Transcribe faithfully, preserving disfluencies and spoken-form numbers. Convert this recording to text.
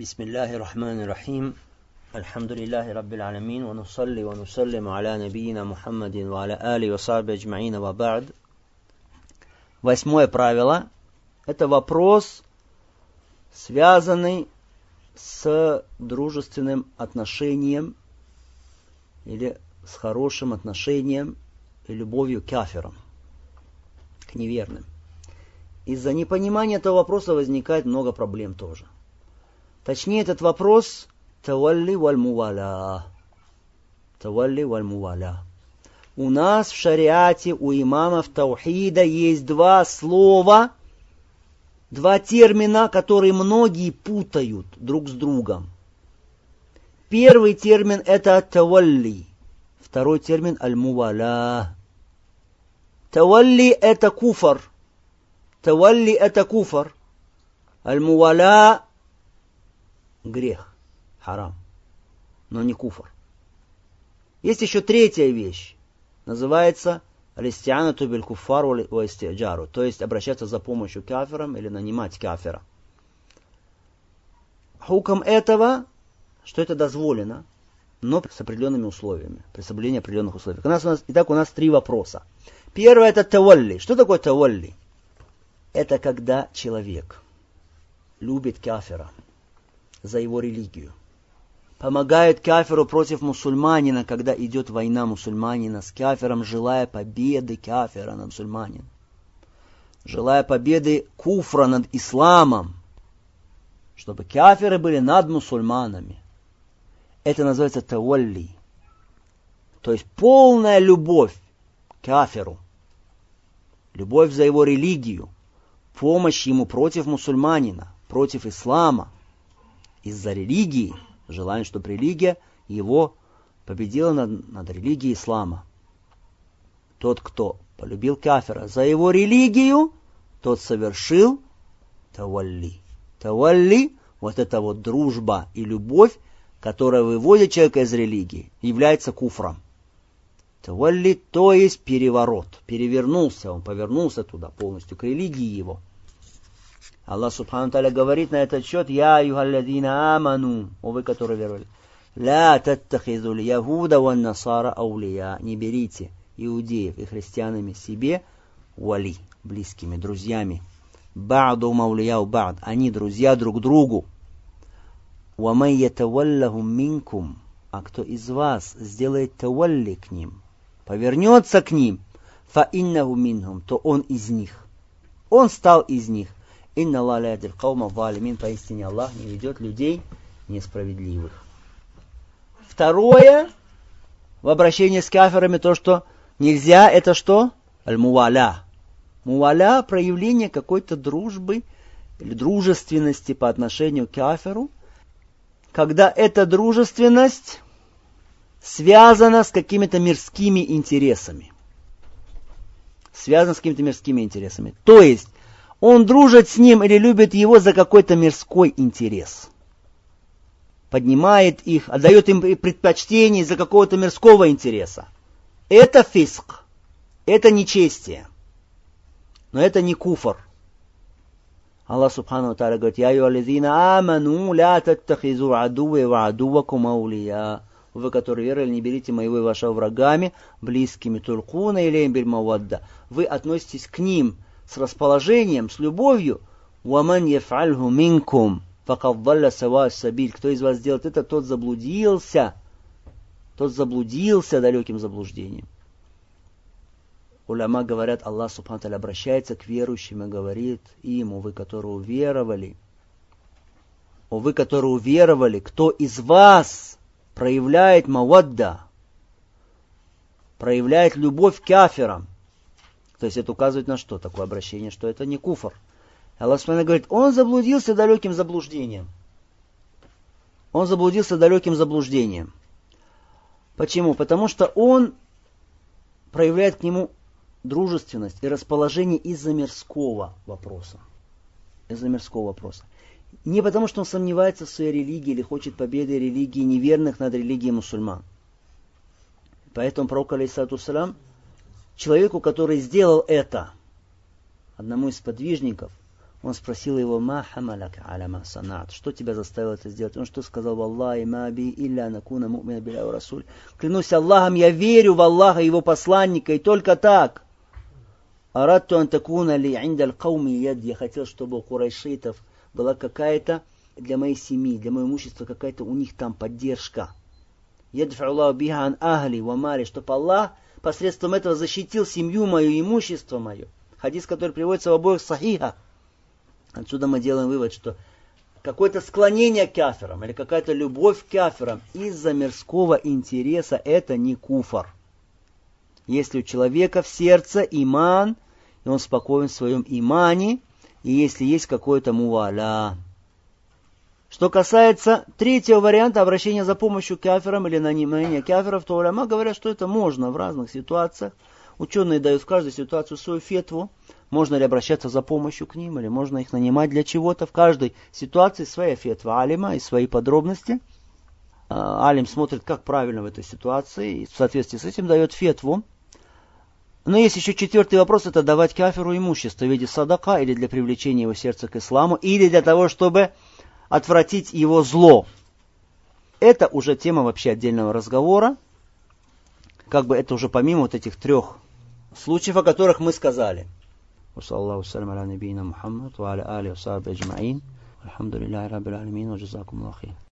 Бисмиллахи рахмани рахим. Альхамдулиллахи раббил аламин. Ва нусалли ва нусаллиму аля набиина Мухаммадин ва аля али ва сахби аджмаина ва ба'д. Восьмое правило. Это вопрос, связанный с дружественным отношением или с хорошим отношением и любовью к кафирам, к неверным. Из-за непонимания этого вопроса возникает много проблем тоже. Точнее, этот вопрос тавалли валь муваля. Тавалли валь муваля. У нас в шариате, у имамов таухида есть два слова, два термина, которые многие путают друг с другом. Первый термин это тавалли, второй термин аль-муваля. Тавалли это куфр. Тавалли это куфр. Аль-муваля грех, харам, но не куфр. Есть еще третья вещь. Называется алистианату биль куффар ва истиджару, то есть обращаться за помощью к кафирам или нанимать кафира. Хукм этого, что это дозволено, но с определенными условиями, при соблюдении определенных условий. У нас, у нас, итак, у нас три вопроса. Первое это тавалли. Что такое тавалли? Это когда человек любит кафира за его религию, помогает кафиру против мусульманина, когда идет война мусульманина с кафиром, желая победы кафира над мусульманином, желая победы куфра над исламом, чтобы кафиры были над мусульманами. Это называется тавалли, то есть полная любовь к кафиру, любовь за его религию, помощь ему против мусульманина, против ислама, из-за религии, желание, чтобы религия его победила над, над религией ислама. Тот, кто полюбил кафира за его религию, тот совершил тавалли. Тавалли, вот это вот дружба и любовь, которая выводит человека из религии, является куфром. Тавалли, то есть переворот. Перевернулся, он повернулся туда полностью, к религии его. Аллах Субхану Тааля говорит на этот счет: «Я юхалладина аману», о вы, которые веровали, «Ля таттахизу льяхуда ван насара аулия», не берите иудеев и христианами себе вали, близкими, друзьями. «Ба'ду маулияу ба'д», они друзья друг другу. «Ва ман ятаваллахум минкум», а кто из вас сделает тавалли к ним, повернется к ним, фа иннаху минхум, то он из них, он стал из них. Инна Аллах ла яхдил каума залимин, поистине Аллах не ведет людей несправедливых. Второе в обращении с кафирами, то, что нельзя, это что? Аль-муваля. Муваля — проявление какой-то дружбы или дружественности по отношению к кафиру, когда эта дружественность связана с какими-то мирскими интересами. Связана с какими-то мирскими интересами. То есть, он дружит с ним или любит его за какой-то мирской интерес. Поднимает их, отдает им предпочтение из-за какого-то мирского интереса. Это фиск. Это нечестие. Но это не куфр. Аллах Субхану Тааля говорит: «Я юаллазина аману ля таттахизу адуви ва адувакум аулия». Вы, которые верили, не берите моего и вашего врагами близкими. Тулкуна илейм биль мавадда. Вы относитесь к ним с расположением, с любовью. «Ваман яф'альху минкум факад далля сава ас-сабиль». Кто из вас сделает это, тот заблудился. Тот заблудился далеким заблуждением. Уляма говорят, Аллах Субхану Тааля обращается к верующим и говорит им: «О вы, которые уверовали, о вы, которые уверовали, кто из вас проявляет мавадда, проявляет любовь к кафирам». То есть это указывает на что? Такое обращение, что это не куфр. Аллах Субхану говорит, он заблудился далеким заблуждением. Он заблудился далеким заблуждением. Почему? Потому что он проявляет к нему дружественность и расположение из-за мирского вопроса. Из-за мирского вопроса. Не потому, что он сомневается в своей религии или хочет победы религии неверных над религией мусульман. Поэтому пророк, алейхиссалату вассалям, человеку, который сделал это, одному из сподвижников, Он спросил его: «Ма хамаляка аля ма санат?» Что тебя заставило это сделать? Он что сказал? «Валлахи ма би илля накуна му'мина билля ва расуль». Клянусь Аллахом, я верю в Аллаха и его посланника, и только так. Арадту ан такуна ли индаль кауми яд. Я хотел, чтобы у курайшитов была какая-то, для моей семьи, для моего имущества, какая-то у них там поддержка. Ядфа Аллаху биха ан ахли ва мали, чтобы Аллах посредством этого защитил семью мою, имущество мое. Хадис, который приводится в обоих сахихах. Отсюда мы делаем вывод, что какое-то склонение к кафирам или какая-то любовь к кафирам из-за мирского интереса это не куфр. Если у человека в сердце иман, и он спокоен в своем имане, и если есть какое-то муваля. Что касается третьего варианта обращения за помощью к кафирам или нанимания кафиров, то уляма говорят, что это можно в разных ситуациях. Ученые дают в каждой ситуации свою фетву. Можно ли обращаться за помощью к ним, или можно их нанимать для чего-то. В каждой ситуации своя фетва алима и свои подробности. Алим смотрит, как правильно в этой ситуации, и в соответствии с этим дает фетву. Но есть еще четвертый вопрос, это давать кафиру имущество в виде садака, или для привлечения его сердца к исламу, или для того, чтобы отвратить его зло. Это уже тема вообще отдельного разговора. Как бы это уже помимо вот этих трех случаев, о которых мы сказали. Вассалаллаху салям аля набийна Мухаммад ва аля али ва сахби аджмаин. Алхамдулиллахи раббил алямин ва джазакумуллаху хейр.